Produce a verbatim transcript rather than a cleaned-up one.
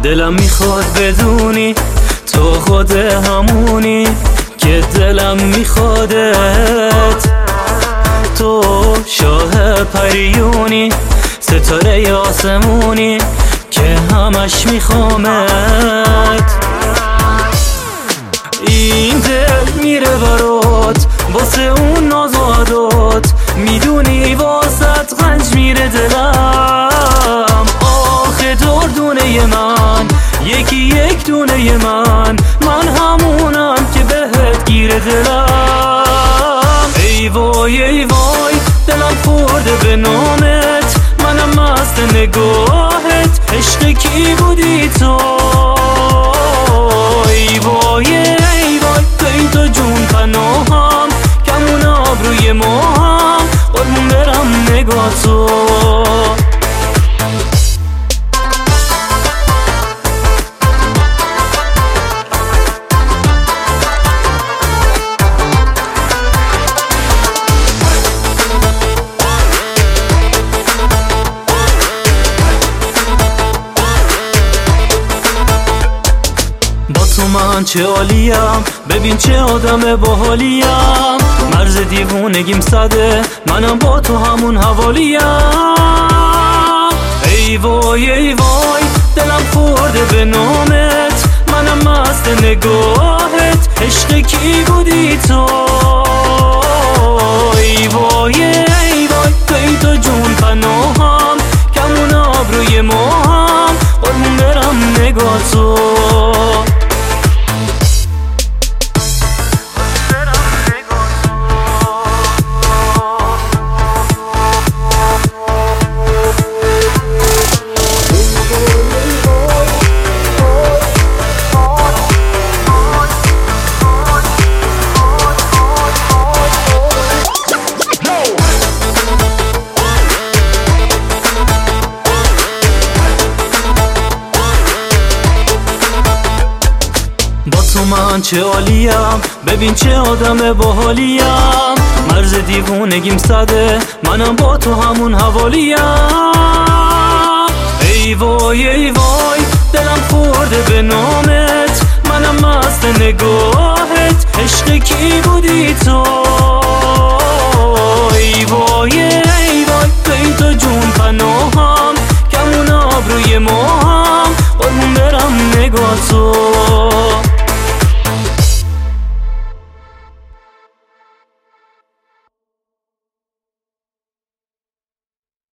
دلم میخواد بدونی تو خود همونی که دلم میخوادت. تو شاه پریونی، ستاره آسمونی که همش میخوامت. این دل میره برات واسه اون ناز و عدات، میدونی واسط رنج میره دلم. آخه دردونه من یکی یک دونه من، من همونم که بهت گیره دلم. ای وای ای وای دلم خورده به نامت، منم مست نگاهت، عشق کی بودی تو؟ ای وای ای وای توی تو جون پناهم، کمون آبروی ما هم قربون برم نگاه تو. تو من چه عالیم، ببین چه آدم باحالیم. مرز دیوونگیم صده، منم با تو همون حوالیم. ای وای ای وای دلم خورده به نامت، منم مست نگاهت، عشق کی بودی تو؟ ای وای ای وای توی تو جون پناهم، کمون آبروی ما هم قربون برم نگاه تو. تو من چه عالیم، ببین چه آدم باحالیم. مرز دیوونگیم صده، منم با تو همون حوالیم. ای وای ای وای دلم خورده به نامت، منم مست نگاهت، عشق کی بودی تو؟ ای وای ای وای توی تو جون پناهم، کمون آبروی ما هم قربون برم نگاه تو.